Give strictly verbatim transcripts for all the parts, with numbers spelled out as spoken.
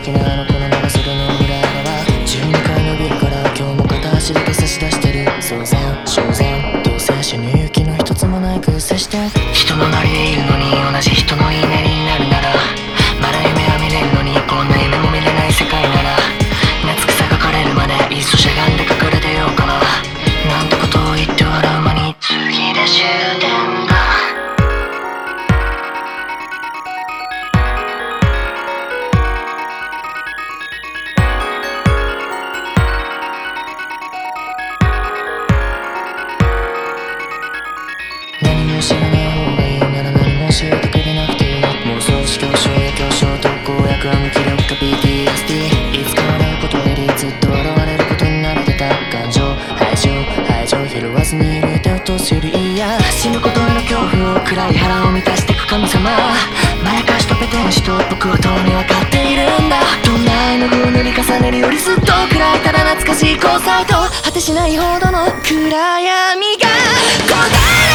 的なあの子の長袖の裏側じゅうにかいのビルから今日も片足だけ差し出してる騒然正然どうせ死ぬ勇気の一つもないく接して人のなりでいるのに同じ人のいいねりになるならまだ夢は見れるのにこんな夢も見れない世界なら夏草が枯れるまでいっそしゃがんで隠れてようかななんてことを言って笑う間に次で終点だ何も知らない方がいいなら何も教えてくれなくていい妄想思考症や狭小特効薬は無気力か ピーティーエスディー いつか笑うことよりずっと笑われることに慣れてた感情排除排除拾わずに入れて落とすよりいいや死ぬことへの恐怖を暗い腹を満たしてく神様まやかしとペテン師と僕はとうに分かっているんだどんな絵の具を塗り重ねるよりずっと暗いただ懐かしい交際と果てしないほどの暗闇が答え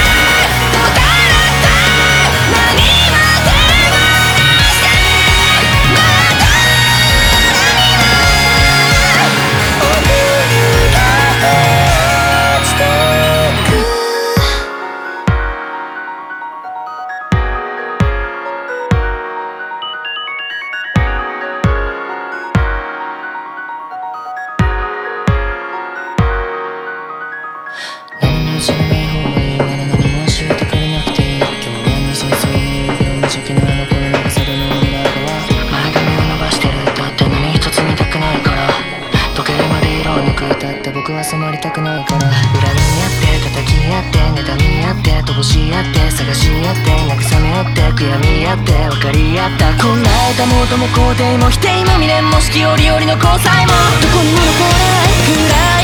知らない方がいいなら何も教えてくれなくていい今日はに戦争に無邪気なあの子の長袖の裏側前髪を伸ばしてるだって何一つ見たくないから溶けるまで色を抜くだって僕は染まりたくないから恨み合って叩き合って妬み合って乏し合って探し合って慰め合って悔やみ合って分かり合ったこんな歌も音も肯定も否定も未練も四季折々の交際もどこにも残らない暗い